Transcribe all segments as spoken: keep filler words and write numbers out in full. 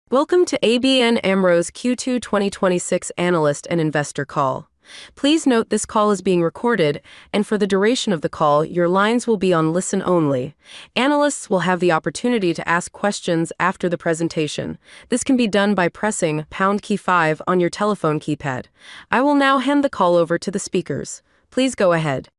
Welcome to A B N AMRO's Q two twenty twenty-six Analyst and Investor Call. Please note this call is being recorded, and for the duration of the call, your lines will be on listen only. Analysts will have the opportunity to ask questions after the presentation. This can be done by pressing pound key five on your telephone keypad. I will now hand the call over to the speakers. Please go ahead.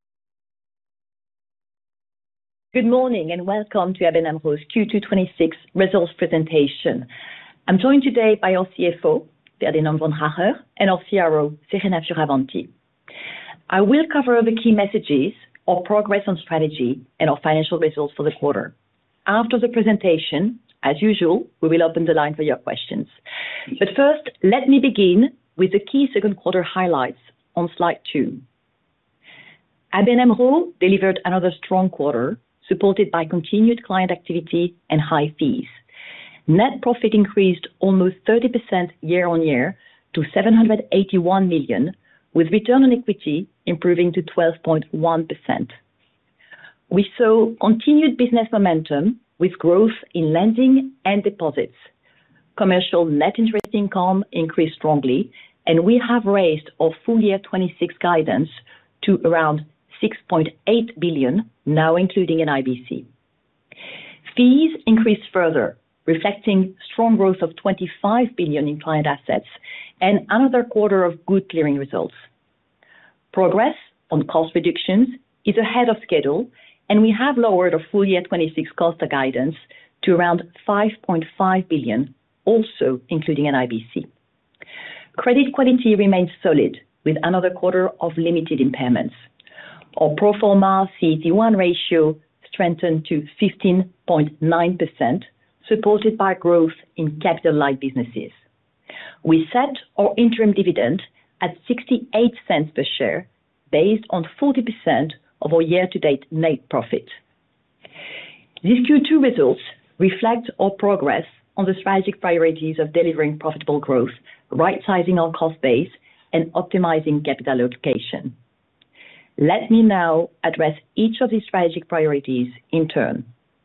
Good morning and welcome to A B N AMRO's Q two twenty-six results presentation. I'm joined today by our C F O, Ferdinand Vaandrager, and our C R O, Serena Fioravanti. I will cover the key messages, our progress on strategy, and our financial results for the quarter. After the presentation, as usual, we will open the line for your questions. But first, let me begin with the key second quarter highlights on slide two. A B N AMRO delivered another strong quarter, supported by continued client activity and high fees. Net profit increased almost thirty percent year-on-year to seven hundred eighty-one million, with return on equity improving to twelve point one percent. We saw continued business momentum with growth in lending and deposits. Commercial net interest income increased strongly, and we have raised our full year twenty-six guidance to around six point eight billion, now including an I B C. Fees increased further, reflecting strong growth of twenty-five billion in client assets and another quarter of good clearing results. Progress on cost reductions is ahead of schedule, and we have lowered our full year twenty-six cost guidance to around five point five billion, also including an I B C. Credit quality remains solid, with another quarter of limited impairments. Our pro forma C E T one ratio strengthened to fifteen point nine percent, supported by growth in capital-light businesses. We set our interim dividend at sixty-eight cents per share, based on forty percent of our year-to-date net profit. These Q two results reflect our progress on the strategic priorities of delivering profitable growth, right-sizing our cost base, and optimizing capital allocation. Let me now address each of these strategic priorities in turn.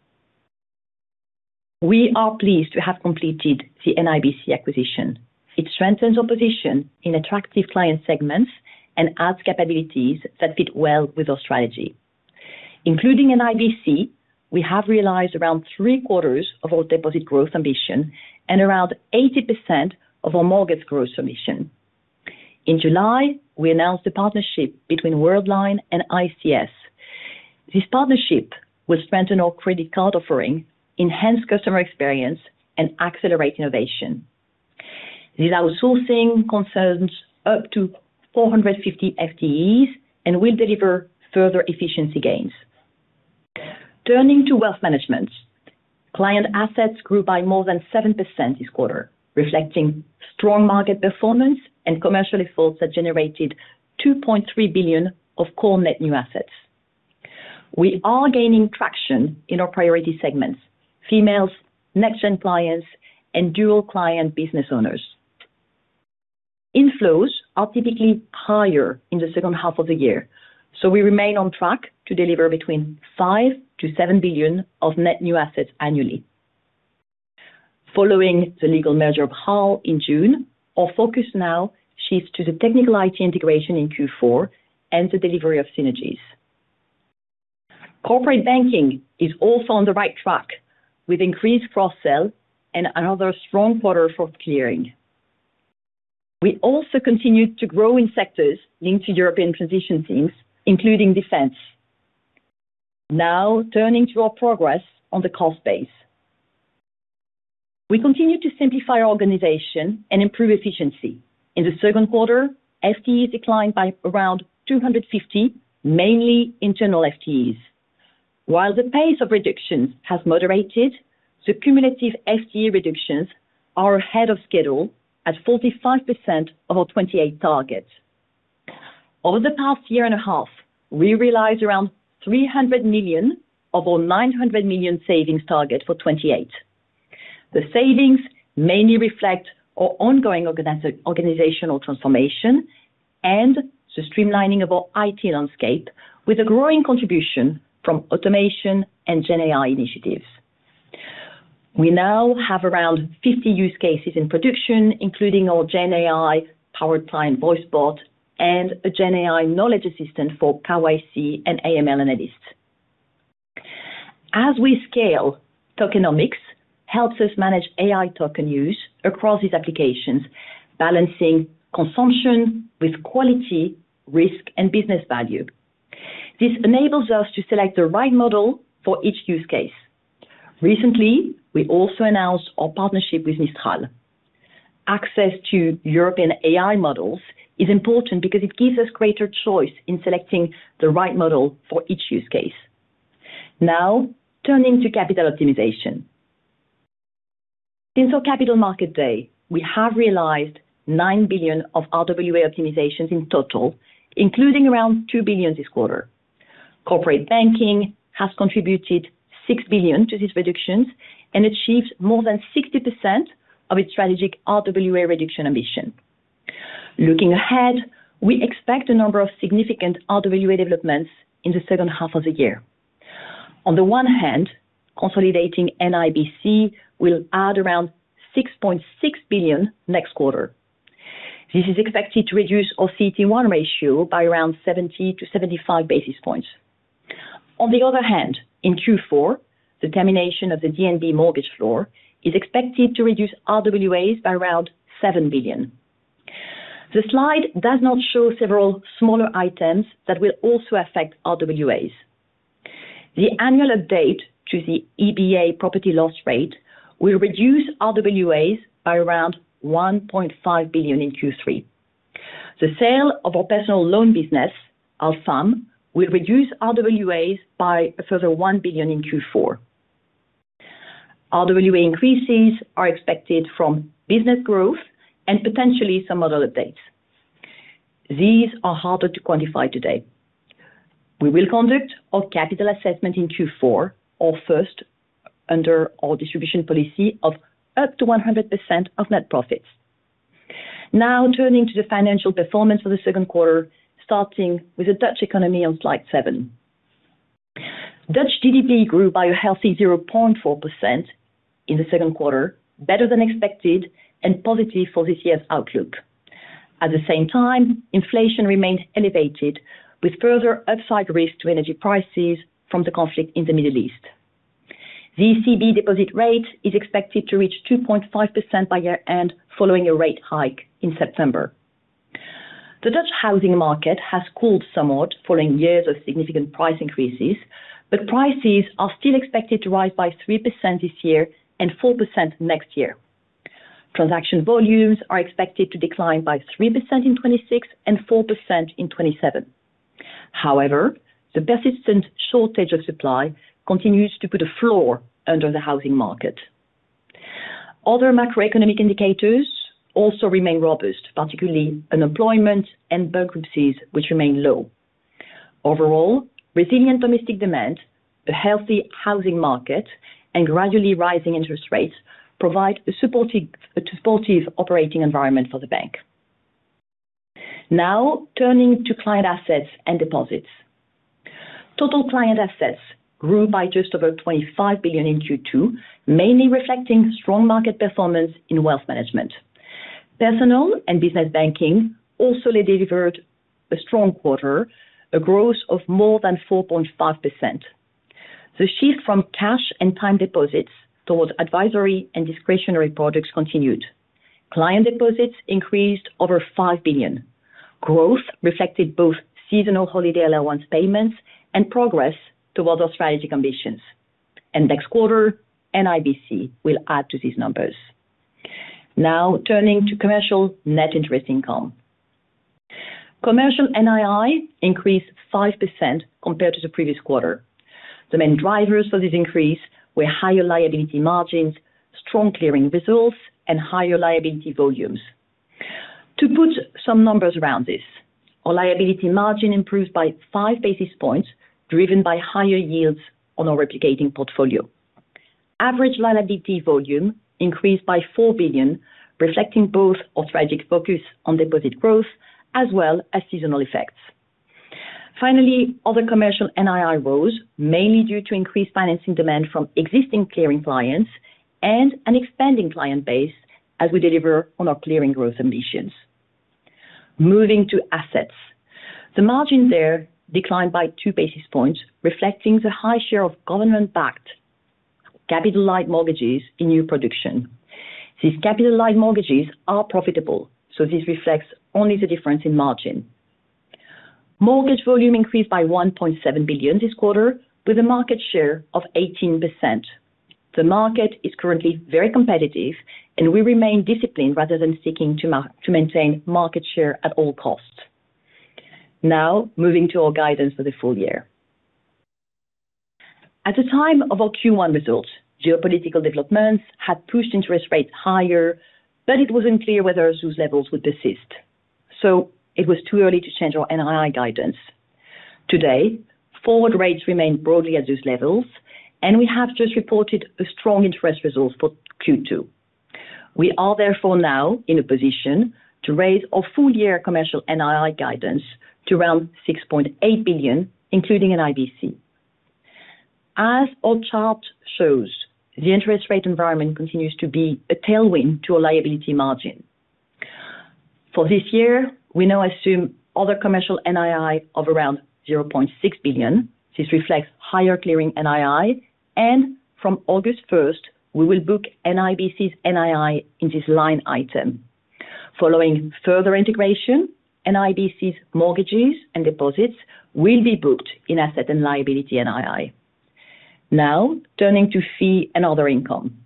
We are pleased to have completed the N I B C acquisition. It strengthens our position in attractive client segments and adds capabilities that fit well with our strategy. Including an I B C, we have realized around three quarters of our deposit growth ambition and around eighty percent of our mortgage growth ambition. In July, we announced a partnership between Worldline and I C S. This partnership will strengthen our credit card offering, enhance customer experience, and accelerate innovation. This outsourcing concerns up to four hundred fifty F T Es and will deliver further efficiency gains. Turning to wealth management, client assets grew by more than seven percent this quarter, reflecting strong market performance and commercial efforts that generated two point three billion of core net new assets. We are gaining traction in our priority segments: females, next-gen clients, and dual client business owners. Inflows are typically higher in the second half of the year, so we remain on track to deliver between five to seven billion of net new assets annually. Following the legal merger of HAL in June, our focus now shifts to the technical I T integration in Q four and the delivery of synergies. Corporate banking is also on the right track, with increased cross-sell and another strong quarter for clearing. We also continued to grow in sectors linked to European transition themes, including defense. Now, turning to our progress on the cost base. We continue to simplify our organization and improve efficiency. In the second quarter, F T Es declined by around two hundred fifty, mainly internal F T Es. While the pace of reductions has moderated, the cumulative F T E reductions are ahead of schedule at forty-five percent of our twenty-eight target. Over the past year and a half, we realized around three hundred million of our nine hundred million savings target for twenty-eight. The savings mainly reflect our ongoing organi- organizational transformation and the streamlining of our I T landscape, with a growing contribution from automation and Gen A I initiatives. We now have around fifty use cases in production, including our GenAI-powered client voice bot and a GenAI knowledge assistant for K Y C and A M L analysts. As we scale, tokenomics helps us manage A I token use across these applications, balancing consumption with quality, risk, and business value. This enables us to select the right model for each use case. Recently, we also announced our partnership with Mistral. Access to European A I models is important because it gives us greater choice in selecting the right model for each use case. Now, turning to capital optimization. Since our Capital Market Day, we have realized nine billion of R W A optimizations in total, including around two billion this quarter. Corporate banking has contributed six billion to these reductions and achieved more than sixty percent of its strategic R W A reduction ambition. Looking ahead, we expect a number of significant R W A developments in the second half of the year. On the one hand, consolidating N I B C will add around six point six billion next quarter. This is expected to reduce our C E T one ratio by around seventy to seventy-five basis points. On the other hand, in Q four, the termination of the D N B mortgage floor is expected to reduce R W As by around seven billion. The slide does not show several smaller items that will also affect R W As. The annual update to the E B A property loss rate will reduce R W As by around one point five billion in Q three. The sale of our personal loan business, Alfam, will reduce R W As by a further one billion in Q four. R W A increases are expected from business growth and potentially some model updates. These are harder to quantify today. We will conduct our capital assessment in Q four, or first under our distribution policy of up to one hundred percent of net profits. Now turning to the financial performance for the second quarter, starting with the Dutch economy on slide seven. Dutch G D P grew by a healthy zero point four percent in the second quarter, better than expected and positive for this year's outlook. At the same time, inflation remained elevated, with further upside risk to energy prices from the conflict in the Middle East. The E C B deposit rate is expected to reach two point five percent by year-end, following a rate hike in September. The Dutch housing market has cooled somewhat following years of significant price increases, but prices are still expected to rise by three percent this year and four percent next year. Transaction volumes are expected to decline by three percent in twenty-six and four percent in twenty-seven. However, the persistent shortage of supply continues to put a floor under the housing market. Other macroeconomic indicators also remain robust, particularly unemployment and bankruptcies, which remain low. Overall, resilient domestic demand, a healthy housing market, and gradually rising interest rates provide a supportive, a supportive operating environment for the bank. Now, turning to client assets and deposits. Total client assets grew by just over twenty-five billion in Q two, mainly reflecting strong market performance in wealth management. Personal and business banking also delivered a strong quarter, a growth of more than four point five percent. The shift from cash and time deposits towards advisory and discretionary products continued. Client deposits increased over five billion. Growth reflected both seasonal holiday allowance payments and progress towards our strategic ambitions. And next quarter, N I B C will add to these numbers. Now turning to commercial net interest income. Commercial N I I increased five percent compared to the previous quarter. The main drivers for this increase were higher liability margins, strong clearing results, and higher liability volumes. To put some numbers around this, our liability margin improved by five basis points, driven by higher yields on our replicating portfolio. Average liability volume increased by four billion, reflecting both our strategic focus on deposit growth as well as seasonal effects. Finally, other commercial N I I rose, mainly due to increased financing demand from existing clearing clients and an expanding client base as we deliver on our clearing growth ambitions. Moving to assets. The margin there declined by two basis points, reflecting the high share of government-backed capital-light mortgages in new production. These capital-light mortgages are profitable, so this reflects only the difference in margin. Mortgage volume increased by one point seven billion this quarter, with a market share of eighteen percent. The market is currently very competitive, and we remain disciplined rather than seeking to, ma- to maintain market share at all costs. Now, moving to our guidance for the full year. At the time of our Q one results, geopolitical developments had pushed interest rates higher, but it was unclear whether those levels would persist. So it was too early to change our N I I guidance. Today, forward rates remain broadly at those levels, and we have just reported a strong interest result for Q two. We are therefore now in a position to raise our full-year commercial N I I guidance to around six point eight billion, including an I B C. As our chart shows, the interest rate environment continues to be a tailwind to our liability margin. For this year, we now assume other commercial N I I of around zero point six billion. This reflects higher clearing N I I, and from August first, we will book N I B C's N I I in this line item. Following further integration, N I B C's mortgages and deposits will be booked in asset and liability N I I. Now, turning to fee and other income.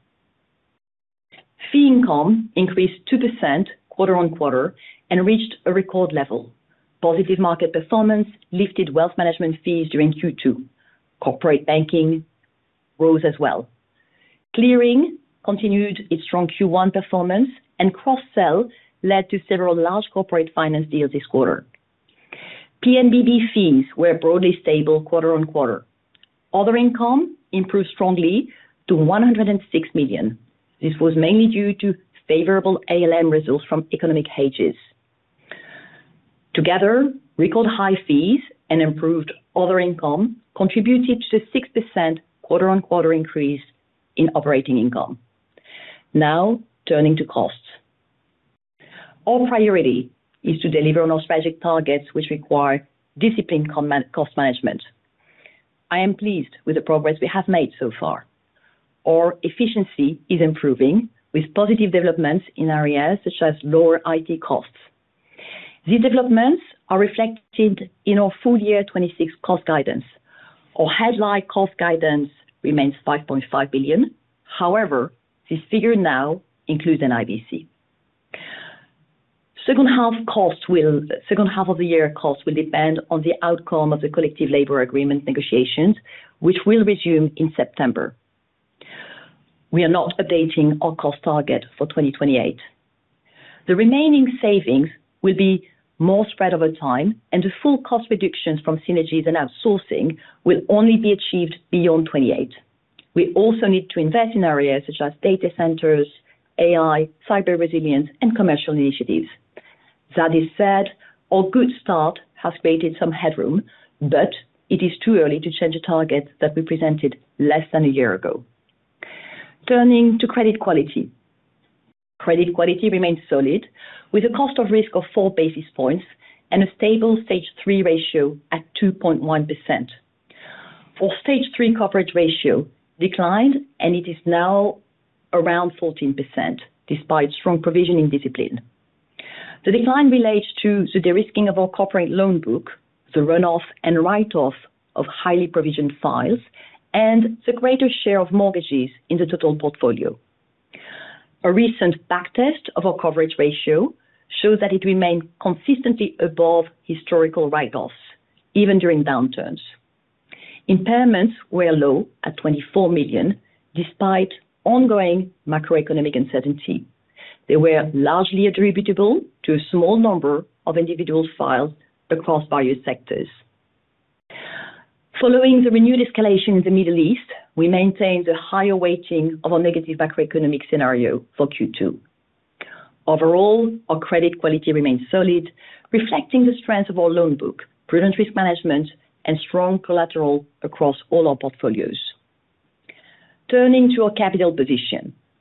Fee income increased two percent quarter on quarter and reached a record level. Positive market performance lifted wealth management fees during Q two. Corporate banking rose as well. Clearing continued its strong Q one performance, and cross-sell led to several large corporate finance deals this quarter. P N B B fees were broadly stable quarter on quarter. Other income improved strongly to one hundred six million. This was mainly due to favorable A L M results from economic hedges. Together, record high fees and improved other income contributed to the six percent quarter-on-quarter increase in operating income. Now, turning to costs. Our priority is to deliver on our strategic targets, which require disciplined cost management. I am pleased with the progress we have made so far. Our efficiency is improving, with positive developments in areas such as lower I T costs. These developments are reflected in our full year twenty-six cost guidance. Our headline cost guidance remains five point five billion. However, this figure now includes an I B C. Second half costs will, second half of the year costs will depend on the outcome of the collective labor agreement negotiations, which will resume in September. We are not updating our cost target for twenty twenty-eight. The remaining savings will be more spread over time, and the full cost reductions from synergies and outsourcing will only be achieved beyond twenty-eight. We also need to invest in areas such as data centers, A I, cyber resilience, and commercial initiatives. That is said, our good start has created some headroom, but it is too early to change a target that we presented less than a year ago. Turning to credit quality. Credit quality remains solid, with a cost of risk of four basis points and a stable stage three ratio at two point one percent. Our stage three coverage ratio declined, and it is now around fourteen percent, despite strong provisioning discipline. The decline relates to the de-risking of our corporate loan book, the runoff and write-off of highly provisioned files, and the greater share of mortgages in the total portfolio. A recent backtest of our coverage ratio shows that it remained consistently above historical write-offs, even during downturns. Impairments were low at twenty-four million, despite ongoing macroeconomic uncertainty. They were largely attributable to a small number of individual files across various sectors. Following the renewed escalation in the Middle East, we maintained a higher weighting of our negative macroeconomic scenario for Q two. Overall, our credit quality remains solid, reflecting the strength of our loan book, prudent risk management, and strong collateral across all our portfolios. Turning to our capital position.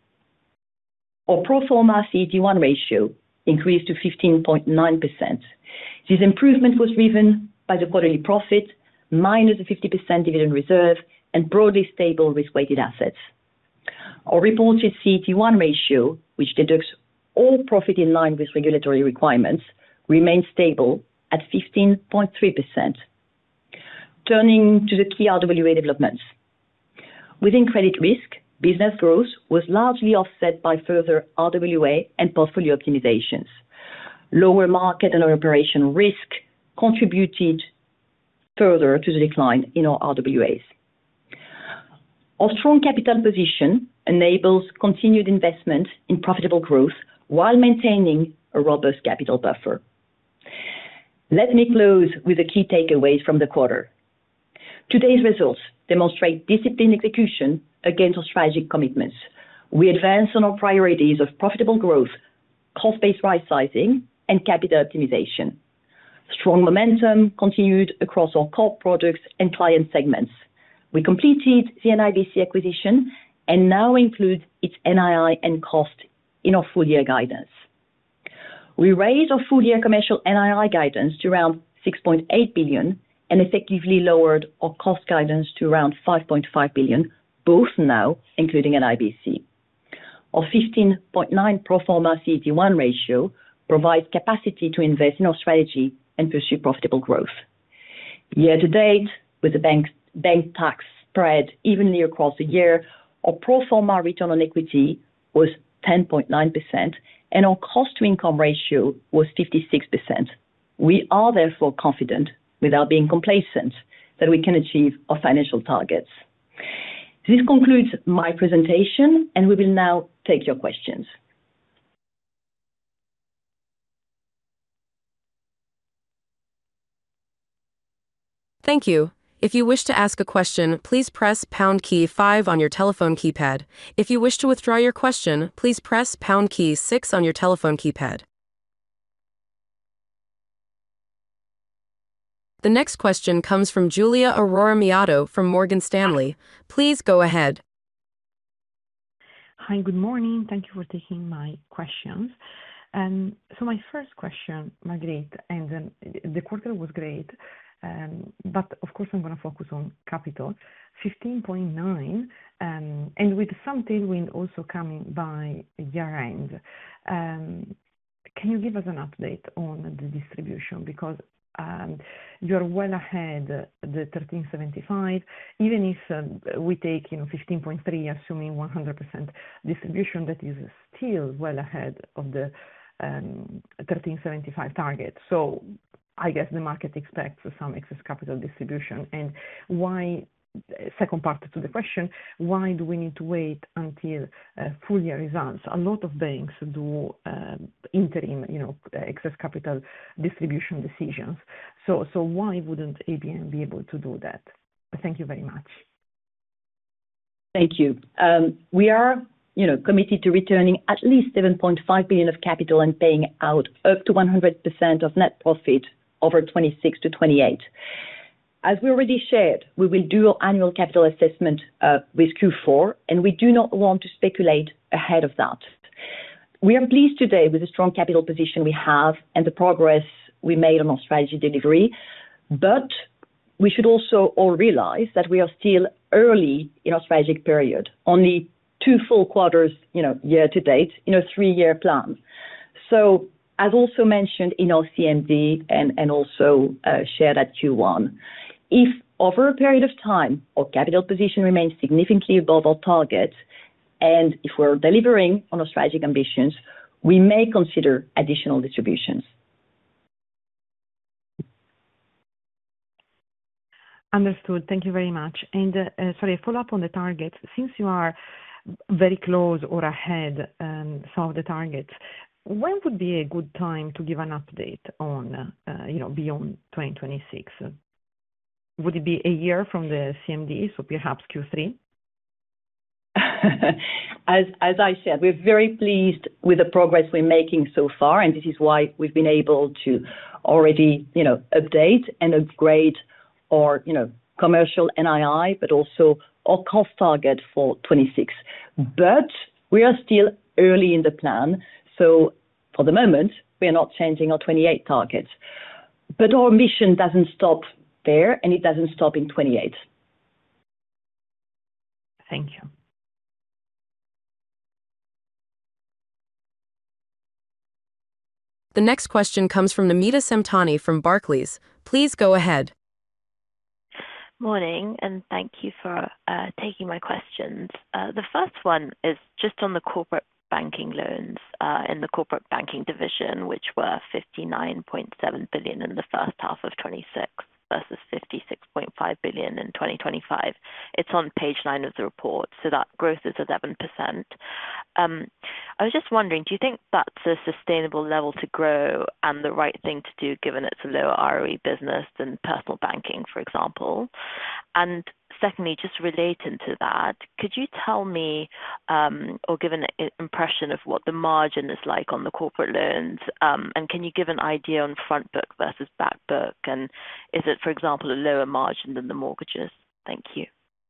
Our pro forma C E T one ratio increased to fifteen point nine percent. This improvement was driven by the quarterly profit, minus a fifty percent dividend reserve, and broadly stable risk-weighted assets. Our reported C E T one ratio, which deducts all profit in line with regulatory requirements, remains stable at fifteen point three percent. Turning to the key R W A developments. Within credit risk, business growth was largely offset by further R W A and portfolio optimizations. Lower market and operation risk contributed further to the decline in our R W As. Our strong capital position enables continued investment in profitable growth while maintaining a robust capital buffer. Let me close with the key takeaways from the quarter. Today's results demonstrate disciplined execution against our strategic commitments. We advance on our priorities of profitable growth, cost-based right-sizing, and capital optimization. Strong momentum continued across our core products and client segments. We completed the N I B C acquisition and now include its N I I and cost in our full-year guidance. We raised our full-year commercial N I I guidance to around six point eight billion and effectively lowered our cost guidance to around five point five billion, both now including N I B C. Our fifteen point nine pro forma C E T one ratio provides capacity to invest in our strategy and pursue profitable growth. Year to date, with the bank, bank tax spread evenly across the year, our pro forma return on equity was ten point nine percent and our cost-to-income ratio was fifty-six percent. We are therefore confident, without being complacent, that we can achieve our financial targets. This concludes my presentation, and we will now take your questions. Thank you. If you wish to ask a question, please press pound key five on your telephone keypad. If you wish to withdraw your question, please press pound key six on your telephone keypad. The next question comes from Giulia Aurora Miato from Morgan Stanley. Please go ahead. Hi, good morning. Thank you for taking my questions. Um, so my first question, Marguerite, and um, the quarter was great, um, but of course I'm going to focus on capital, fifteen point nine, um, and with some tailwind also coming by year end. Um, can you give us an update on the distribution? Because Um, you're well ahead the thirteen seventy-five, even if um, we take, you know, fifteen point three, assuming one hundred percent distribution, that is still well ahead of the um, thirteen seventy-five target. So I guess the market expects some excess capital distribution. And why, second part to the question, why do we need to wait until uh, full year results? A lot of banks do uh, interim, you know, excess capital distribution decisions. So, so why wouldn't A B N be able to do that? Thank you very much. Thank you. Um, we are, you know, committed to returning at least seven point five billion of capital and paying out up to one hundred percent of net profit over twenty-six to twenty-eight. As we already shared, we will do our annual capital assessment uh, with Q four, and we do not want to speculate ahead of that. We are pleased today with the strong capital position we have and the progress we made on our strategy delivery, but we should also all realize that we are still early in our strategic period, only two full quarters, you know, year to date, in a three-year plan. So, as also mentioned in our C M D and, and also uh, shared at Q one, if over a period of time our capital position remains significantly above our target, and if we're delivering on our strategic ambitions, we may consider additional distributions. Understood. Thank you very much. And uh, uh, sorry, a follow-up on the targets. Since you are very close or ahead um, some of the targets, when would be a good time to give an update on, uh, you know, beyond twenty twenty-six? Would it be a year from the C M D, so perhaps Q three? as, as I said, we're very pleased with the progress we're making so far, and this is why we've been able to already, you know, update and upgrade our, you know, commercial N I I, but also our cost target for twenty-six. But we are still early in the plan. So for the moment, we are not changing our twenty-eight targets. But our mission doesn't stop there, and it doesn't stop in twenty-eight. Thank you. The next question comes from Namita Samtani from Barclays. Please go ahead. Morning, and thank you for uh, taking my questions. Uh, the first one is just on the corporate banking loans uh, in the corporate banking division, which were fifty-nine point seven billion in the first half of twenty-six versus fifty-six point five billion in twenty twenty-five. It's on page nine of the report, so that growth is eleven percent. Um, I was just wondering, do you think that's a sustainable level to grow and the right thing to do given it's a lower R O E business than personal banking, for example? And secondly, just relating to that, could you tell me um, or give an impression of what the margin is like on the corporate loans? Um, and can you give an idea on front book versus back book? And is it, for example, a lower margin than the mortgages? Thank you.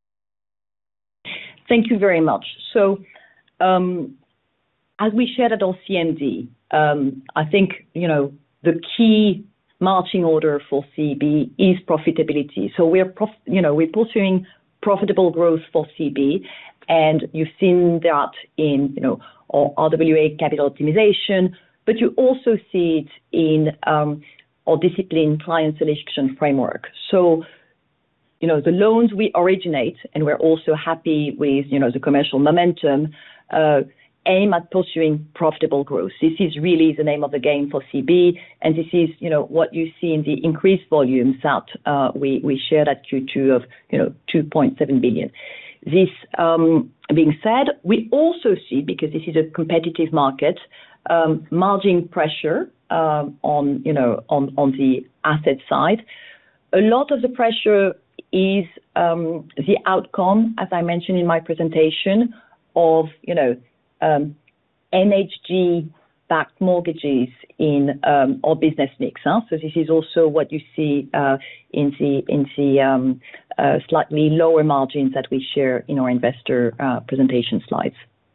Thank you very much. So um, as we shared at our C M D, um, I think, you know, the key marching order for C B is profitability. So we're, prof- you know, we're pursuing profitable growth for C B, and you've seen that in, you know, our R W A capital optimization, but you also see it in um, our disciplined client selection framework. So, you know, the loans we originate, and we're also happy with, you know, the commercial momentum, uh, aim at pursuing profitable growth. This is really the name of the game for C B, and this is, you know, what you see in the increased volumes that uh, we, we shared at Q two of, you know, two point seven billion. This um, being said, we also see, because this is a competitive market, um, margin pressure um, on, you know, on, on the asset side. A lot of the pressure is um, the outcome, as I mentioned in my presentation, of, you know, Um, N H G-backed mortgages in um, our business mix. Huh? So this is also what you see uh, in the in the um, uh, slightly lower margins that we share in our investor uh, presentation slides.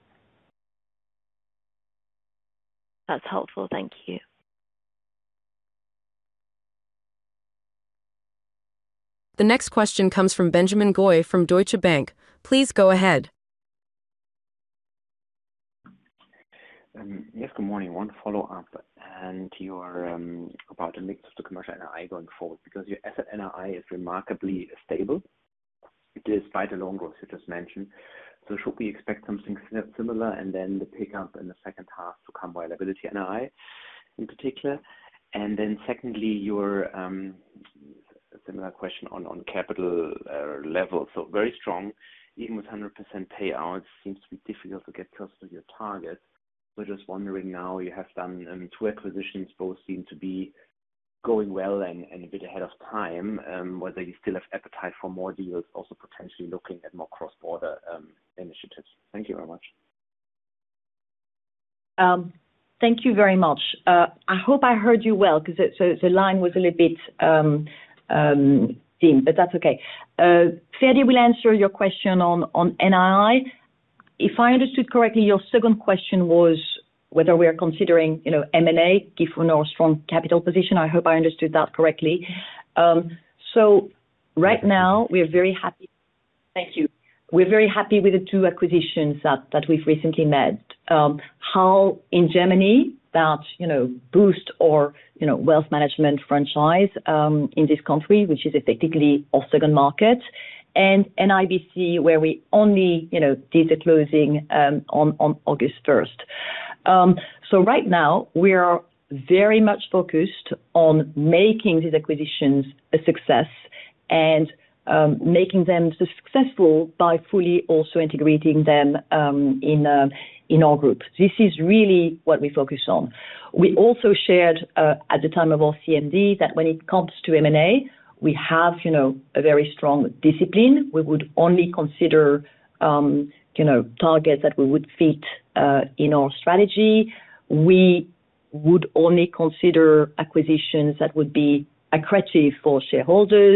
That's helpful. Thank you. The next question comes from Benjamin Goy from Deutsche Bank. Please go ahead. Um, yes, good morning. One follow-up, and your um, about the mix of the commercial N I I going forward, because your asset N I I is remarkably stable despite the loan growth you just mentioned. So should we expect something similar, and then the pickup in the second half to come by liability N I I in particular? And then secondly, your um, similar question on, on capital uh, level. So very strong, even with one hundred percent payouts, seems to be difficult to get close to your target. So just wondering now, you have done um, two acquisitions, both seem to be going well and, and a bit ahead of time, um, whether you still have appetite for more deals, also potentially looking at more cross-border um, initiatives. Thank you very much. Um, thank you very much. Uh, I hope I heard you well, because so the line was a little bit um, um, dim, but that's okay. Uh, Ferdi will answer your question on, on N I I. If I understood correctly, your second question was whether we are considering, you know, M and A, given our strong capital position. I hope I understood that correctly. Um, so right now, we're very happy. Thank you. We're very happy with the two acquisitions that, that we've recently made. Um, Hal in Germany, that, you know, boost our, you know, wealth management franchise um, in this country, which is effectively our second market. And N I B C, where we only, you know, did the closing um, on, on August first. Um, so right now, we are very much focused on making these acquisitions a success and um, making them successful by fully also integrating them um, in uh, in our group. This is really what we focus on. We also shared uh, at the time of our C M D that when it comes to M and A, we have, you know, a very strong discipline. We would only consider, um, you know, targets that we would fit uh, in our strategy. We would only consider acquisitions that would be accretive for shareholders,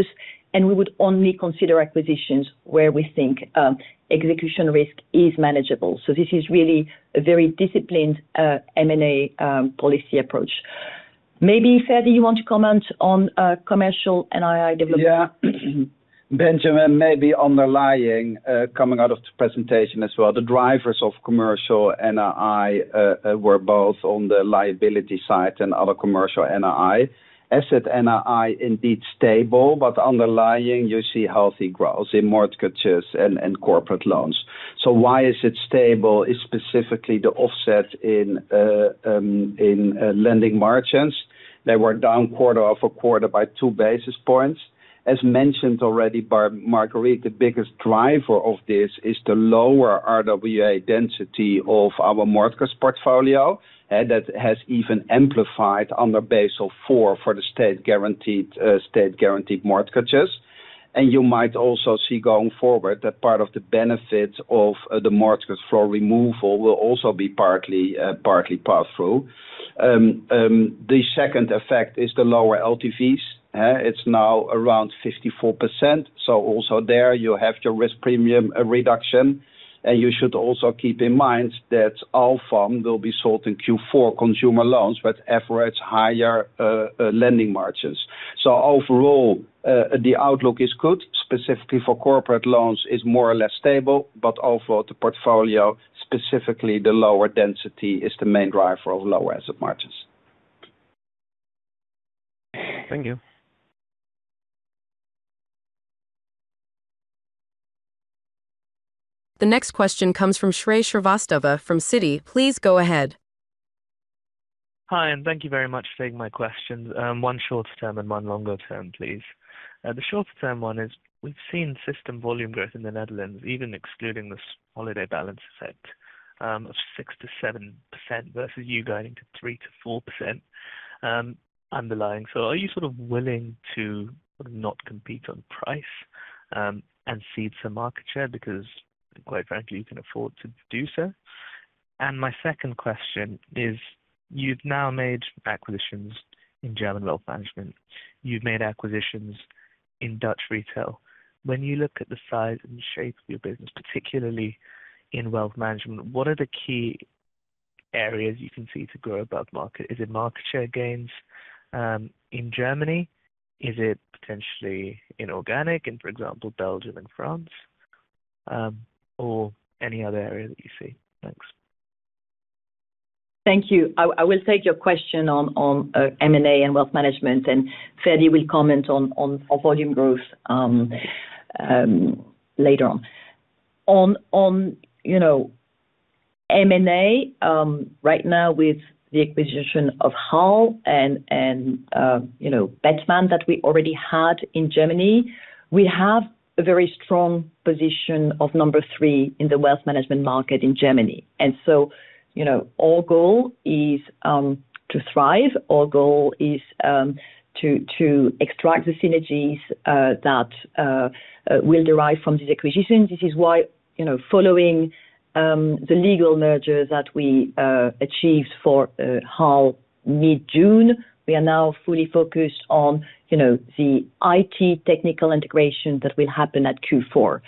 and we would only consider acquisitions where we think um, execution risk is manageable. So this is really a very disciplined uh, M and A um, policy approach. Maybe, Ferdy, you want to comment on uh, commercial N I I development? Yeah. Benjamin, maybe underlying, uh, coming out of the presentation as well, the drivers of commercial N I I uh, uh, were both on the liability side and other commercial N I I. Asset N I I indeed stable, but underlying you see healthy growth in mortgages and, and corporate loans. So why is it stable is specifically the offset in, uh, um, in uh, lending margins. They were down quarter over quarter by two basis points. As mentioned already by Marguerite, the biggest driver of this is the lower R W A density of our mortgage portfolio, and that has even amplified under Basel four for the state guaranteed uh, state guaranteed mortgages. And you might also see going forward that part of the benefit of uh, the mortgage floor removal will also be partly uh, partly passed through. Um, um, the second effect is the lower L T Vs. Uh, it's now around fifty-four percent. So also there you have your risk premium uh, reduction. And you should also keep in mind that Alfam will be sold in Q four consumer loans with average higher uh, uh, lending margins. So overall, uh, the outlook is good. Specifically for corporate loans is more or less stable, but overall the portfolio, specifically the lower density, is the main driver of lower asset margins. Thank you. The next question comes from Shrey Srivastava from Citi. Please go ahead. Hi, and thank you very much for taking my questions. Um, one shorter term and one longer term, please. Uh, the shorter term one is we've seen system volume growth in the Netherlands, even excluding this holiday balance effect, um, of six to seven percent versus you guiding to three to four percent um, underlying. So are you sort of willing to sort of not compete on price um, and cede some market share because, quite frankly, you can afford to do so? And my second question is, you've now made acquisitions in German wealth management. You've made acquisitions in Dutch retail. When you look at the size and shape of your business, particularly in wealth management, what are the key areas you can see to grow above market? Is it market share gains um, in Germany? Is it potentially inorganic in, for example, Belgium and France? Um, or any other area that you see? Thanks. Thank you. I, I will take your question on, on uh, M and A and wealth management, and Ferdy will comment on, on, on volume growth um, um, later on. On, on you know, M and A, um, right now with the acquisition of Hall and, and uh, you know, Bettman that we already had in Germany, we have a very strong position of number three in the wealth management market in Germany. And so, you know, our goal is um, to thrive. Our goal is um, to to extract the synergies uh, that uh, uh, will derive from these acquisitions. This is why, you know, following um, the legal merger that we uh, achieved for uh, Hall mid-June, we are now fully focused on, you know, the I T technical integration that will happen at Q four.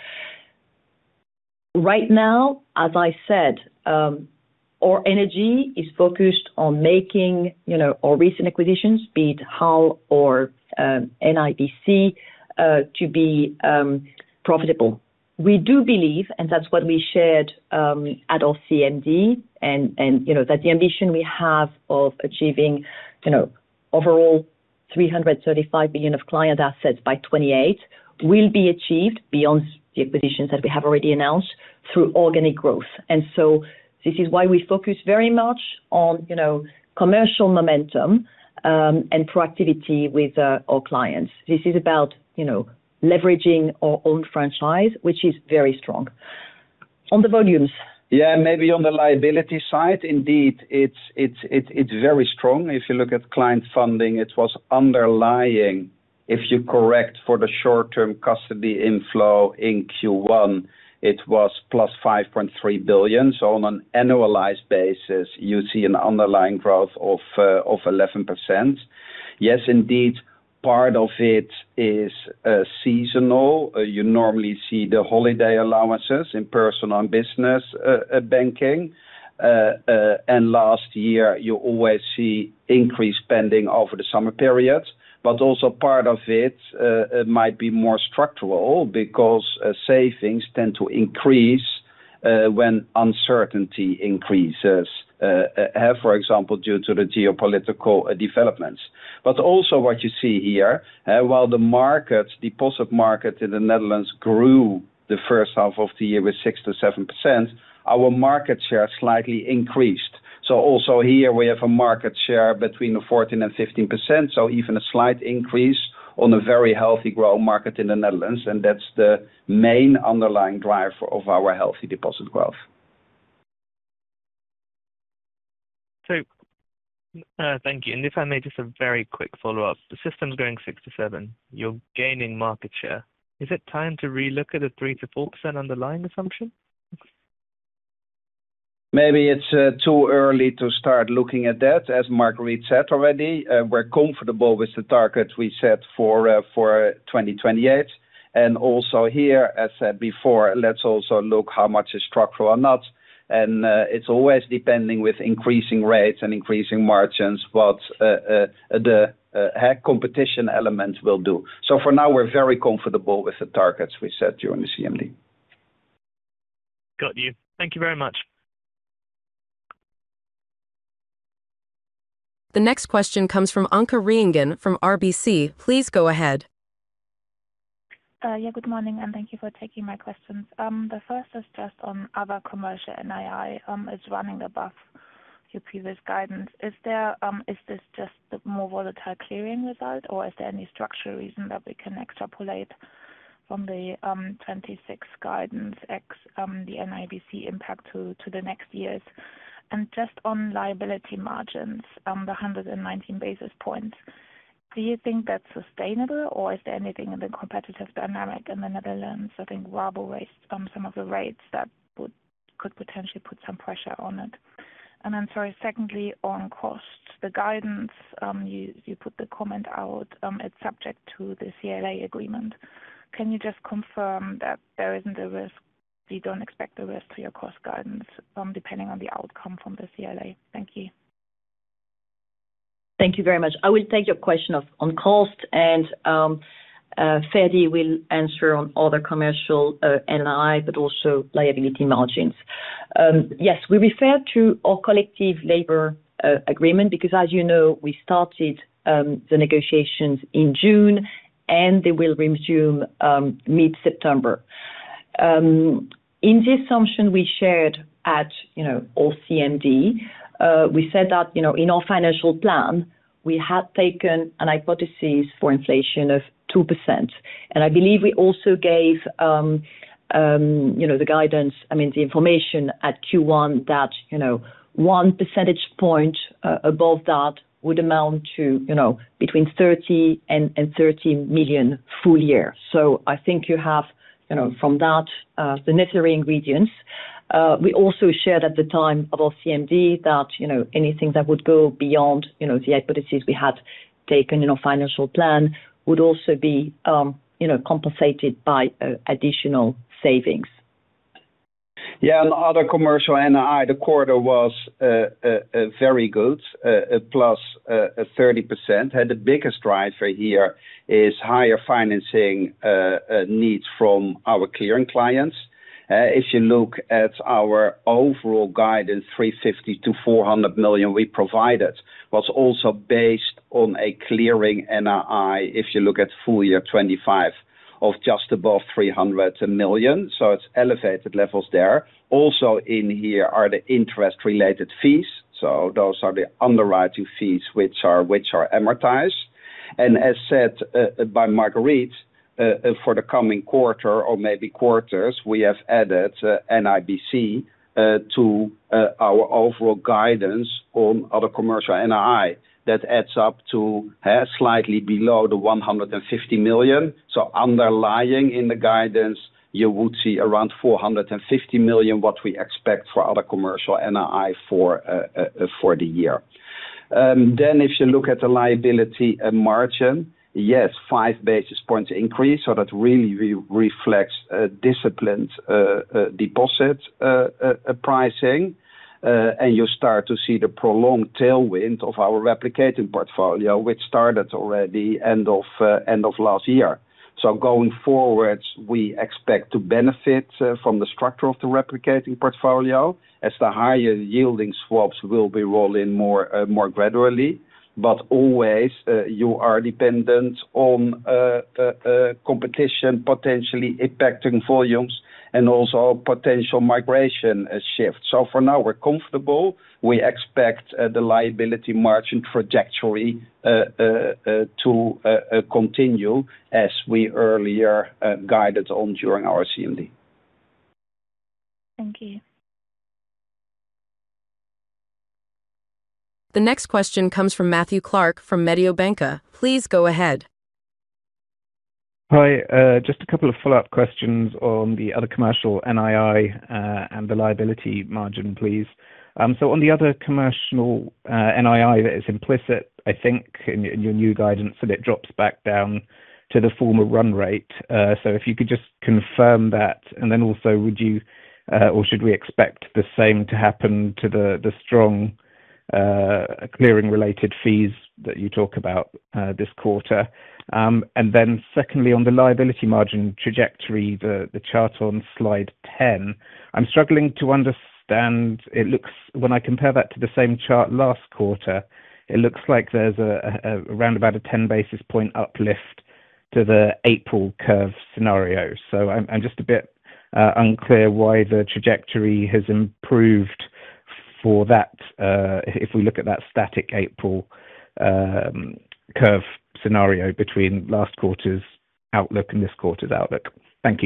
Right now, as I said, um, our energy is focused on making, you know, our recent acquisitions, be it Hall or um, N I B C, uh, to be um, profitable. We do believe, and that's what we shared um, at our C M D, and, and, you know, that the ambition we have of achieving, you know, overall three hundred thirty-five billion of client assets by twenty-eight will be achieved beyond the acquisitions that we have already announced through organic growth. And so this is why we focus very much on, you know, commercial momentum um, and proactivity with uh, our clients. This is about, you know, leveraging our own franchise, which is very strong. On the volumes. Yeah, maybe on the liability side, indeed, it's it's it's it's very strong. If you look at client funding, it was underlying, if you correct for the short-term custody inflow in Q one, it was plus five point three billion. So on an annualized basis, you see an underlying growth of uh, of eleven percent. Yes, indeed, Part of it is uh, seasonal. Uh, you normally see the holiday allowances in personal and business uh, uh, banking. Uh, uh, and last year, you always see increased spending over the summer period. But also part of it, uh, it might be more structural because uh, savings tend to increase uh, when uncertainty increases. Uh, uh, for example, due to the geopolitical uh, developments. But also what you see here, uh, while the market, deposit market in the Netherlands grew the first half of the year with six to seven percent, our market share slightly increased. So also here we have a market share between fourteen and fifteen percent, so even a slight increase on a very healthy growth market in the Netherlands, and that's the main underlying driver of our healthy deposit growth. So, uh, thank you. And if I may, just a very quick follow-up. The system's going six to seven. You're gaining market share. Is it time to relook at a three to four percent underlying assumption? Maybe it's uh, too early to start looking at that. As Marguerite said already, uh, we're comfortable with the target we set for uh, for twenty twenty-eight. And also here, as said before, let's also look how much is structural or not. And uh, it's always depending with increasing rates and increasing margins what uh, uh, the uh, competition element will do. So for now, we're very comfortable with the targets we set during the C M D. Got you. Thank you very much. The next question comes from Anke Reingen from R B C. Please go ahead. Uh, yeah, good morning, and thank you for taking my questions. Um, the first is just on other commercial N I I. Um, it's running above your previous guidance. Is there um, is this just the more volatile clearing result, or is there any structural reason that we can extrapolate from the um, twenty-six guidance ex um, the N I B C impact to, to the next years? And just on liability margins, um, the one hundred nineteen basis points, do you think that's sustainable, or is there anything in the competitive dynamic in the Netherlands? I think Rabo raised um, some of the rates that would could potentially put some pressure on it. And then, sorry, secondly, on costs, the guidance, um, you, you put the comment out, um, it's subject to the C L A agreement. Can you just confirm that there isn't a risk, you don't expect a risk to your cost guidance, um, depending on the outcome from the C L A? Thank you. Thank you very much. I will take your question of, on cost, and um, uh, Ferdy will answer on other commercial uh, N I I, but also liability margins. Um, yes, we refer to our collective labor uh, agreement because, as you know, we started um, the negotiations in June, and they will resume um, mid-September. Um, in the assumption we shared at, you know, our C M D, Uh, we said that, you know, in our financial plan, we had taken an hypothesis for inflation of two percent. And I believe we also gave, um, um, you know, the guidance, I mean, the information at Q one that, you know, one percentage point uh, above that would amount to, you know, between thirty and, and thirty million full year. So I think you have, you know, from that, uh, the necessary ingredients. Uh, we also shared at the time of our C M D that, you know, anything that would go beyond, you know, the hypotheses we had taken in our financial plan would also be, um, you know, compensated by uh, additional savings. Yeah, and other commercial N I I, the quarter was uh, uh, uh, very good, uh, uh, plus uh, thirty percent. And the biggest driver here is higher financing uh, uh, needs from our clearing clients. Uh, if you look at our overall guidance, three hundred fifty to four hundred million we provided, was also based on a clearing N I I, if you look at full year twenty-five, of just above three hundred million. So it's elevated levels there. Also in here are the interest-related fees. So those are the underwriting fees which are which are amortized. And as said uh, by Marguerite, Uh, uh, for the coming quarter or maybe quarters, we have added uh, N I B C uh, to uh, our overall guidance on other commercial N I I. That adds up to uh, slightly below the one hundred fifty million. So underlying in the guidance, you would see around four hundred fifty million what we expect for other commercial N I I for, uh, uh, for the year. Um, then if you look at the liability uh, margin, yes, five basis points increase, so that really re- reflects uh, disciplined uh, uh, deposit uh, uh, pricing. Uh, and you start to see the prolonged tailwind of our replicating portfolio, which started already end of uh, end of last year. So going forward, we expect to benefit uh, from the structure of the replicating portfolio, as the higher yielding swaps will be rolling more uh, more gradually. But always uh, you are dependent on uh, uh, uh, competition potentially impacting volumes and also potential migration uh, shift. So for now, we're comfortable. We expect uh, the liability margin trajectory uh, uh, uh, to uh, uh, continue as we earlier uh, guided on during our C M D. Thank you. The next question comes from Matthew Clark from Mediobanca. Please go ahead. Hi, uh, just a couple of follow-up questions on the other commercial N I I uh, and the liability margin, please. Um, so on the other commercial uh, N I I, it's implicit, I think, in, in your new guidance that it drops back down to the former run rate. Uh, so if you could just confirm that, and then also would you, uh, or should we expect the same to happen to the, the strong uh, clearing-related fees that you talk about uh, this quarter? Um, and then secondly, on the liability margin trajectory, the, the chart on slide ten, I'm struggling to understand. It looks, when I compare that to the same chart last quarter, it looks like there's a, a, a around about a ten basis point uplift to the April curve scenario. So I'm, I'm just a bit uh, unclear why the trajectory has improved for that, uh, if we look at that static April um, curve scenario between last quarter's outlook and this quarter's outlook. Thank you.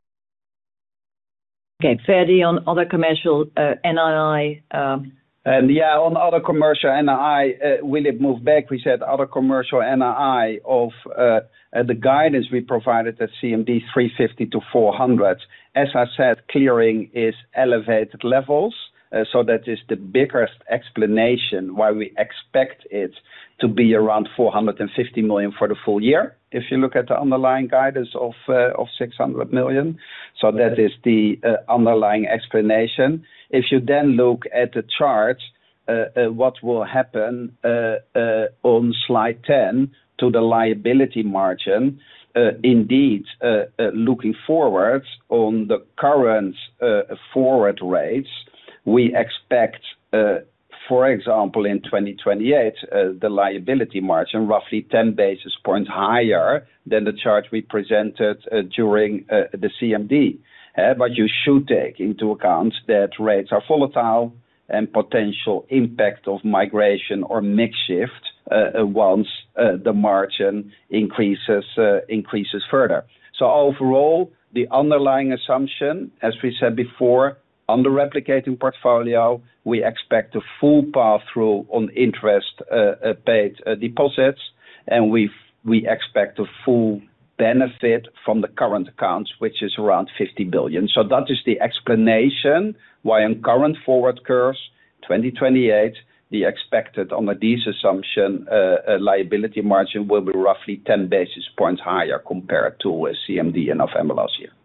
Okay, Ferdy, on other commercial uh, N I I. Um... And yeah, on other commercial N I I, uh, will it move back? We said other commercial N I I of uh, uh, the guidance we provided at C M D three fifty to four hundred. As I said, clearing is elevated levels. Uh, so that is the biggest explanation why we expect it to be around four hundred fifty million for the full year, if you look at the underlying guidance of uh, of six hundred million. So that is the uh, underlying explanation. If you then look at the chart, uh, uh, what will happen uh, uh, on slide ten to the liability margin, uh, indeed, uh, uh, looking forward on the current uh, forward rates, we expect, uh, for example, in twenty twenty-eight, uh, the liability margin roughly ten basis points higher than the chart we presented uh, during uh, the C M D. Uh, but you should take into account that rates are volatile and potential impact of migration or mix shift uh, uh, once uh, the margin increases uh, increases further. So overall, the underlying assumption, as we said before, on the replicating portfolio, we expect a full pass-through on interest uh, uh, paid uh, deposits, and we we expect a full benefit from the current accounts, which is around fifty billion. So that is the explanation why on current forward curves, twenty twenty-eight, the expected under these assumption uh, uh, liability margin will be roughly ten basis points higher compared to uh, C M D in November last year.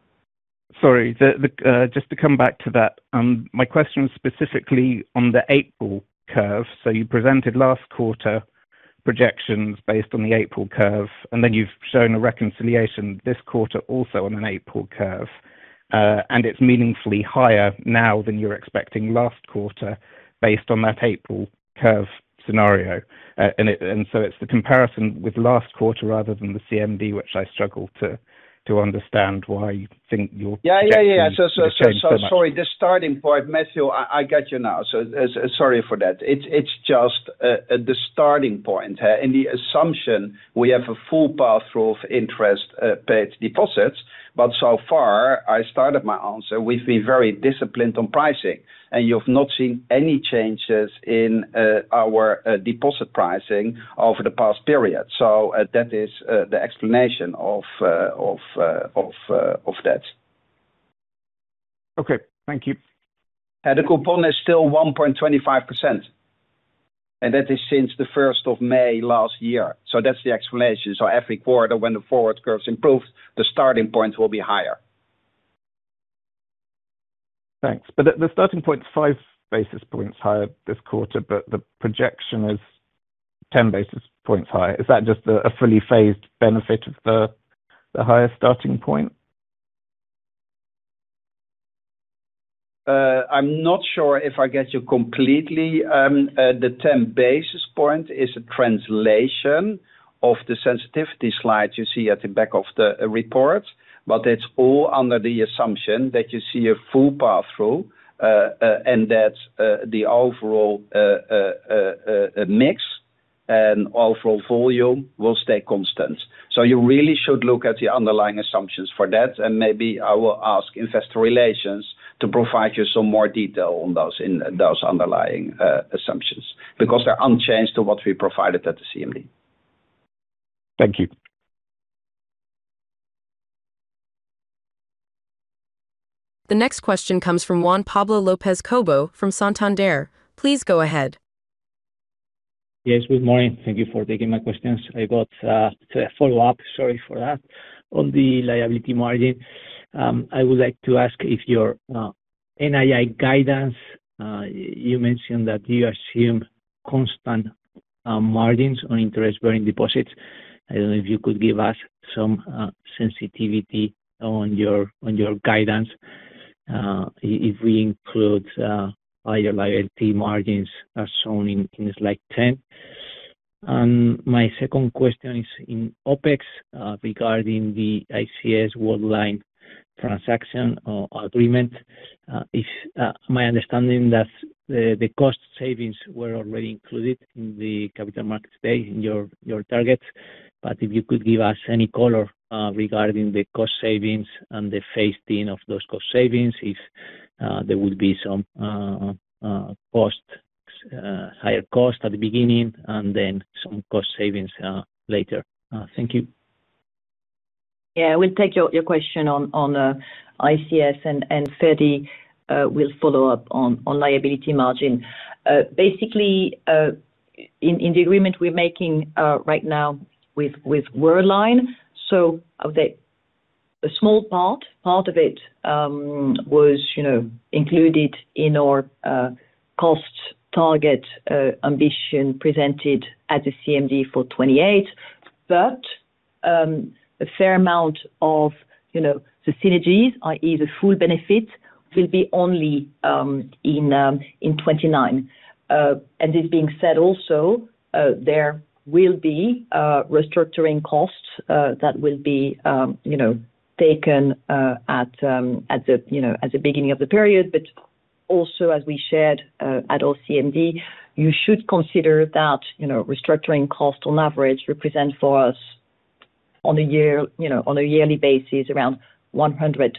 Sorry, the, the, uh, just to come back to that, um, my question was specifically on the April curve. So you presented last quarter projections based on the April curve, and then you've shown a reconciliation this quarter also on an April curve, uh, and it's meaningfully higher now than you're expecting last quarter based on that April curve scenario. Uh, and, it, and so it's the comparison with last quarter rather than the C M D, which I struggle to to understand why you think you're yeah yeah yeah so so so, so, so sorry, the starting point, Matthew, I, I get you now, so uh, sorry for that. It's it's just uh, uh, the starting point, huh? In the assumption we have a full path through of interest uh, paid deposits, but so far I started my answer, we've been very disciplined on pricing, and you've not seen any changes in uh, our uh, deposit pricing over the past period. So uh, that is uh, the explanation of uh, of uh, of uh, of that. Okay, thank you. Uh, the coupon is still one point two five percent. And that is since the first of May last year. So that's the explanation. So every quarter when the forward curves improve, the starting point will be higher. Thanks. But the, the starting point is five basis points higher this quarter, but the projection is ten basis points higher. Is that just a, a fully phased benefit of the, the higher starting point? Uh, I'm not sure if I get you completely. Um, uh, the ten basis point is a translation of the sensitivity slide you see at the back of the uh, report, but it's all under the assumption that you see a full pass-through uh, uh, and that uh, the overall uh, uh, uh, uh, mix and overall volume will stay constant. So you really should look at the underlying assumptions for that, and maybe I will ask Investor Relations to provide you some more detail on those in those underlying uh, assumptions, because they're unchanged to what we provided at the C M D. Thank you. The next question comes from Juan Pablo López Cobo from Santander. Please go ahead. Yes, good morning. Thank you for taking my questions. I got uh, a follow-up, sorry for that, on the liability margin. Um, I would like to ask if your uh, N I I guidance, uh, you mentioned that you assume constant uh, margins on interest-bearing deposits. I don't know if you could give us some uh, sensitivity on your on your guidance, uh, if we include uh, higher liability margins as shown in, in slide ten. And my second question is in OpEx uh, regarding the I C S Worldline transaction or agreement. Uh, if uh, my understanding that the, the cost savings were already included in the Capital Markets Day in your, your targets, but if you could give us any color uh, regarding the cost savings and the phased in of those cost savings, if uh, there would be some uh, uh, cost, uh, higher cost at the beginning and then some cost savings uh, later. Uh, thank you. Yeah, we'll take your, your question on, on uh, I C S, and, and Ferdy uh, will follow up on, on liability margin. Uh, basically, uh, in, in the agreement we're making uh, right now with, with Worldline, so I would say a small part, part of it um, was, you know, included in our uh, cost target uh, ambition presented at the C M D for twenty-eight, but um, a fair amount of, you know, the synergies, that is the full benefit, will be only um, in um, in twenty-nine. Uh, and this being said also, uh, there will be uh, restructuring costs uh, that will be, um, you know, taken uh, at um, at the, you know, at the beginning of the period, but also, as we shared uh, at our C M D, you should consider that, you know, restructuring cost on average represent for us on a year, you know, on a yearly basis around one hundred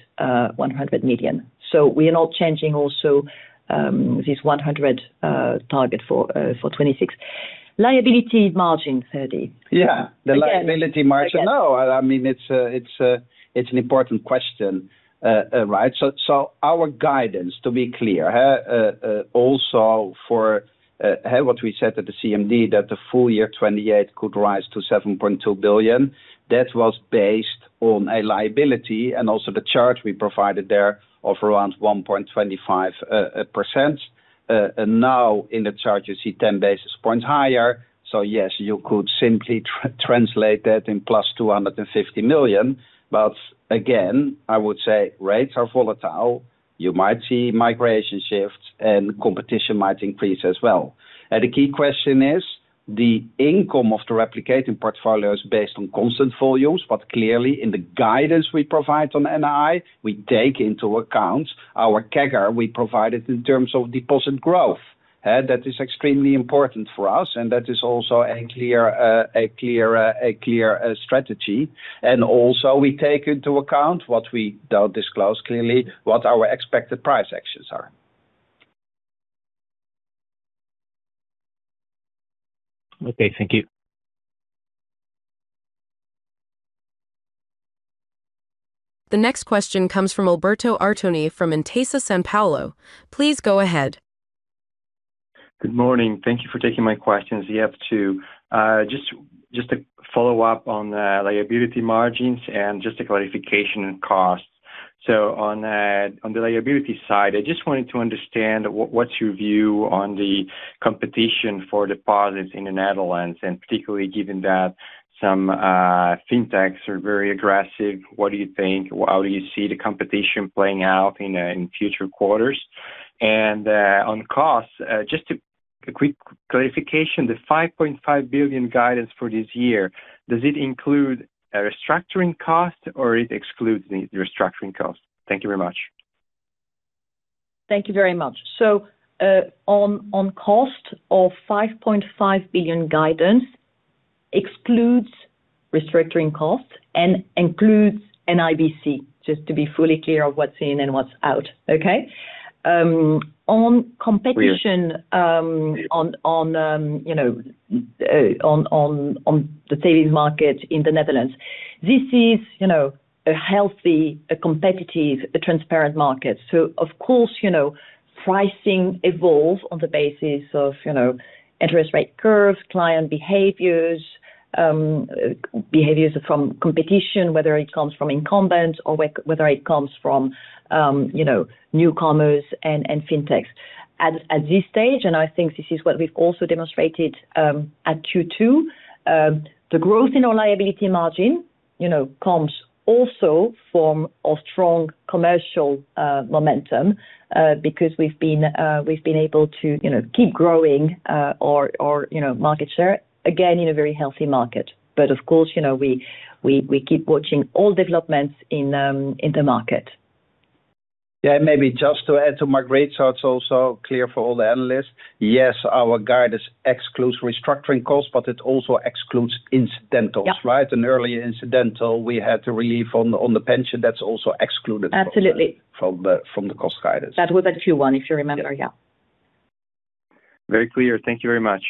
million. So we are not changing also um, this one hundred uh, target for uh, for twenty-six. Liability margin, Ferdy. Yeah, the Again, liability margin. again. No, I mean it's uh, it's uh, it's an important question, uh, uh, right? So so our guidance, to be clear, uh, uh, also for uh, what we said at the C M D, that the full year twenty-eight could rise to seven point two billion. That was based on a liability, and also the chart we provided there of around one point two five percent. Uh, and now in the chart you see ten basis points higher. So yes, you could simply tr- translate that in plus two hundred fifty million. But again, I would say rates are volatile. You might see migration shifts and competition might increase as well. And the key question is, the income of the replicating portfolio is based on constant volumes, but clearly in the guidance we provide on N I I, we take into account our C A G R we provided in terms of deposit growth. Uh, that is extremely important for us, and that is also a clear, uh, a clear, uh, a clear uh, strategy. And also we take into account what we don't disclose clearly, what our expected price actions are. Okay, thank you. The next question comes from Alberto Artoni from Intesa Sanpaolo. Please go ahead. Good morning. Thank you for taking my questions. You have two. Uh, Just just a follow-up on uh, liability margins and just a clarification on costs. So on uh, on the liability side, I just wanted to understand what, what's your view on the competition for deposits in the Netherlands, and particularly given that some uh, fintechs are very aggressive. What do you think? How do you see the competition playing out in uh, in future quarters? And uh, on costs, uh, just to a quick clarification, the five point five billion guidance for this year, does it include a restructuring cost or it excludes the restructuring cost? Thank you very much. Thank you very much. So uh, on on cost of five point five billion guidance excludes restructuring costs and includes N I B C, just to be fully clear of what's in and what's out. Okay? Um, on competition, um, on on um, you know uh, on on on the savings market in the Netherlands, this is you know a healthy, a competitive, a transparent market. So of course you know pricing evolves on the basis of you know interest rate curves, client behaviors, um, behaviors from competition, whether it comes from incumbents or whether it comes from um, you know newcomers and, and fintechs. At, at this stage, and I think this is what we've also demonstrated um, at Q two, um, the growth in our liability margin, you know, comes also from our strong commercial uh, momentum uh, because we've been uh, we've been able to you know keep growing uh, our our you know market share again in a very healthy market. But of course, you know we we we keep watching all developments in um, in the market. Yeah, maybe just to add to Marguerite, so it's also clear for all the analysts. Yes, our guidance excludes restructuring costs, but it also excludes incidentals, yep. right? An earlier incidental we had to relieve on on the pension. That's also excluded. Absolutely. From the from the cost guidance. That was at Q one, if you remember. Yeah. Very clear. Thank you very much.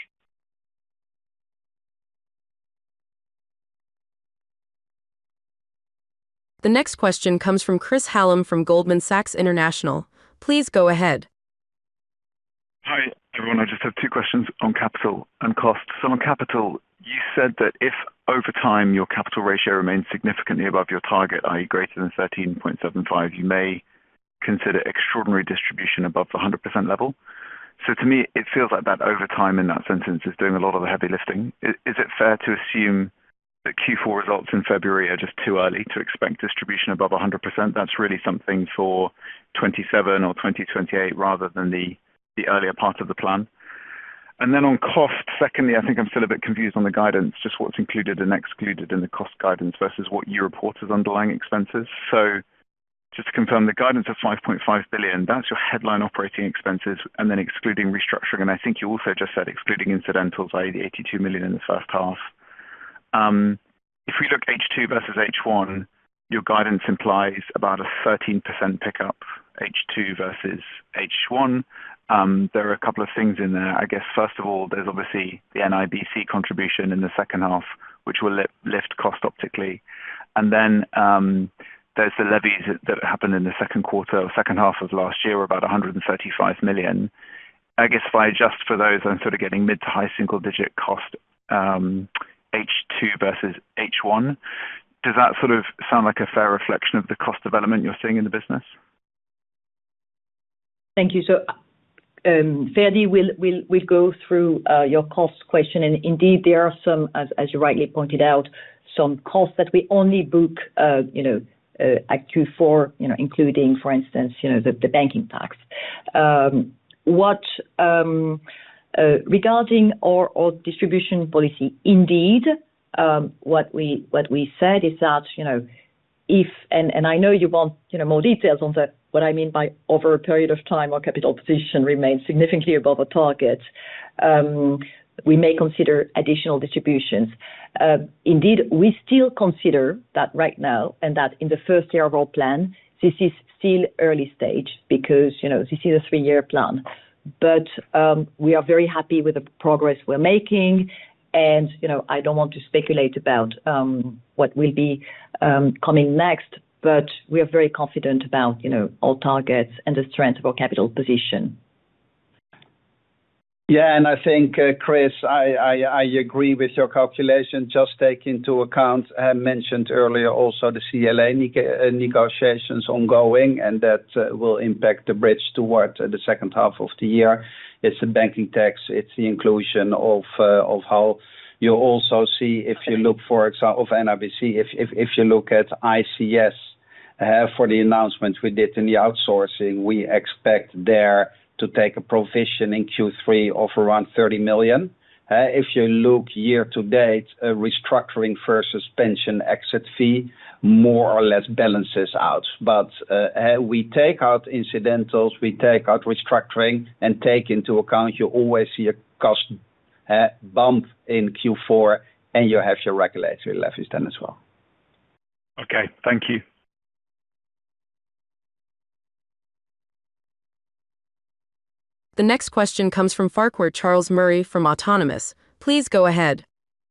The next question comes from Chris Hallam from Goldman Sachs International. Please go ahead. Hi, everyone. I just have two questions on capital and costs. So on capital, you said that if over time your capital ratio remains significantly above your target, that is greater than thirteen point seven five, you may consider extraordinary distribution above the one hundred percent level. So to me, it feels like that over time in that sentence is doing a lot of the heavy lifting. Is, is it fair to assume that Q four results in February are just too early to expect distribution above one hundred percent? That's really something for twenty-seven or twenty twenty-eight rather than the, the earlier part of the plan. And then on cost, secondly, I think I'm still a bit confused on the guidance, just what's included and excluded in the cost guidance versus what you report as underlying expenses. So just to confirm, the guidance of five point five billion, that's your headline operating expenses and then excluding restructuring. And I think you also just said excluding incidentals, that is the eighty-two million in the first half. Um, if we look H two versus H one, your guidance implies about a thirteen percent pickup, H two versus H one. Um, there are a couple of things in there. I guess, first of all, there's obviously the N I B C contribution in the second half, which will li- lift cost optically. And then um, there's the levies that happened in the second quarter or second half of last year, about one hundred thirty-five million. I guess if I adjust for those, I'm sort of getting mid to high single digit cost um H two versus H one. Does that sort of sound like a fair reflection of the cost development you're seeing in the business? Thank you. So, um, Ferdi will will will go through uh, your cost question, and indeed there are some, as as you rightly pointed out, some costs that we only book, uh, you know, uh, at Q four, you know, including, for instance, you know, the, the banking tax. Um, what um, Uh, regarding our, our distribution policy, indeed, um, what we what we said is that you know, if and, and I know you want you know more details on that. What I mean by over a period of time, our capital position remains significantly above our target. Um, we may consider additional distributions. Uh, indeed, we still consider that right now, and that in the first year of our plan, this is still early stage because you know this is a three-year plan. But um, we are very happy with the progress we're making, and you know I don't want to speculate about um, what will be um, coming next. But we are very confident about you know our targets and the strength of our capital position. Yeah, and I think, uh, Chris, I, I, I agree with your calculation. Just take into account, I mentioned earlier also the C L A ne- uh, negotiations ongoing, and that uh, will impact the bridge toward uh, the second half of the year. It's the banking tax, it's the inclusion of uh, of how you also see, if you look, for example, of N I B C, if, if, if you look at I C S, uh, for the announcement we did in the outsourcing, we expect there to take a provision in Q three of around thirty million. Uh, if you look year to date, uh, restructuring versus pension exit fee more or less balances out. But uh, uh, we take out incidentals, we take out restructuring, and take into account you always see a cost uh, bump in Q four, and you have your regulatory levies then as well. Okay, thank you. The next question comes from Farquhar Charles Murray from Autonomous. Please go ahead.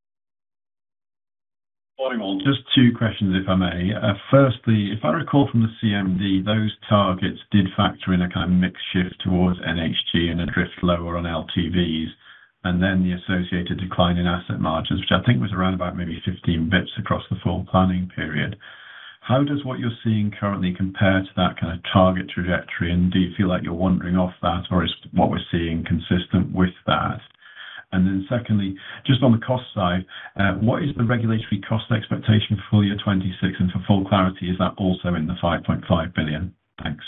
Morning all. Just two questions, if I may. Uh, firstly, if I recall from the C M D, those targets did factor in a kind of mix shift towards N H G and a drift lower on L T Vs, and then the associated decline in asset margins, which I think was around about maybe fifteen bips across the full planning period. How does what you're seeing currently compare to that kind of target trajectory, and do you feel like you're wandering off that, or is what we're seeing consistent with that? And then secondly, just on the cost side, uh, what is the regulatory cost expectation for full year twenty-six? And for full clarity, is that also in the five point five billion? Thanks.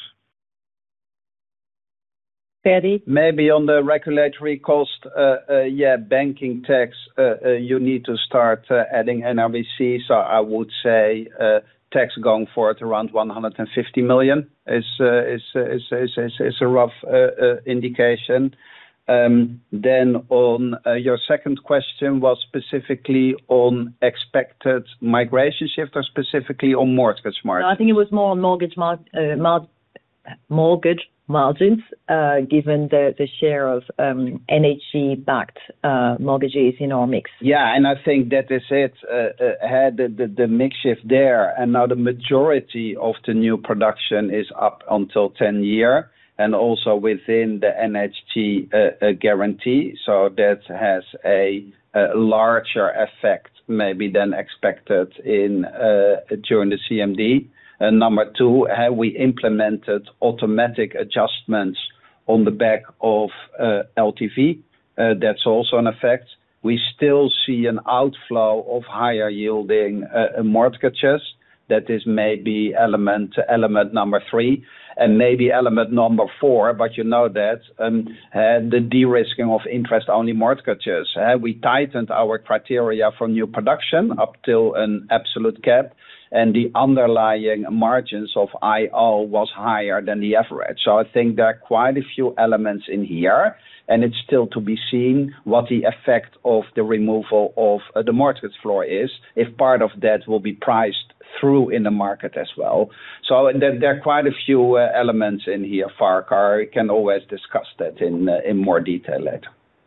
Ferdy? Maybe on the regulatory cost, uh, uh, yeah, banking tax, uh, uh, you need to start uh, adding N R B C. So I would say uh, tax going forward around one hundred fifty million is uh, is, is, is, is, is a rough uh, uh, indication. Um, then on uh, your second question was specifically on expected migration shift or specifically on mortgage margins? No, I think it was more on mortgage mar- uh, mar- mortgage margins, uh, given the, the share of um, N H G-backed uh, mortgages in our mix. Yeah, and I think that is it. Uh, uh, had the, the, the mix shift there, and now the majority of the new production is up until ten year. And also within the N H G uh, uh, guarantee. So that has a, a larger effect maybe than expected in uh, during the C M D. Uh, number two, uh, we implemented automatic adjustments on the back of uh, L T V. Uh, that's also an effect. We still see an outflow of higher yielding uh, mortgages. That is maybe element element number three. And maybe element number four, but you know that um, uh, the de-risking of interest-only mortgages. Uh, we tightened our criteria for new production up till an absolute cap, and the underlying margins of I O was higher than the average. So I think there are quite a few elements in here, and it's still to be seen what the effect of the removal of uh, the mortgage floor is, if part of that will be priced through in the market as well. So there, there are quite a few uh, elements in here, Farquhar. We can always discuss that in uh, in more detail later.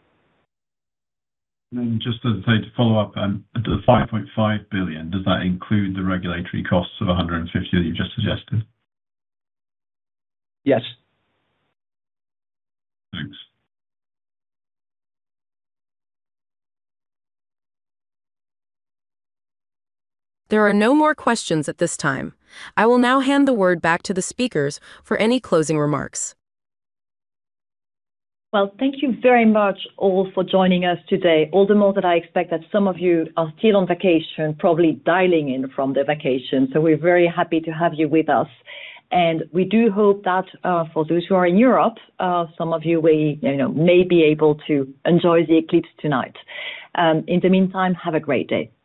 And then just to say, to follow up, um, the five point five billion, does that include the regulatory costs of one hundred fifty that you just suggested? Yes. Thanks. There are no more questions at this time. I will now hand the word back to the speakers for any closing remarks. Well, thank you very much all for joining us today. All the more that I expect that some of you are still on vacation, probably dialing in from the vacation. So we're very happy to have you with us. And we do hope that uh, for those who are in Europe, uh, some of you may, you know, may be able to enjoy the eclipse tonight. Um, in the meantime, have a great day.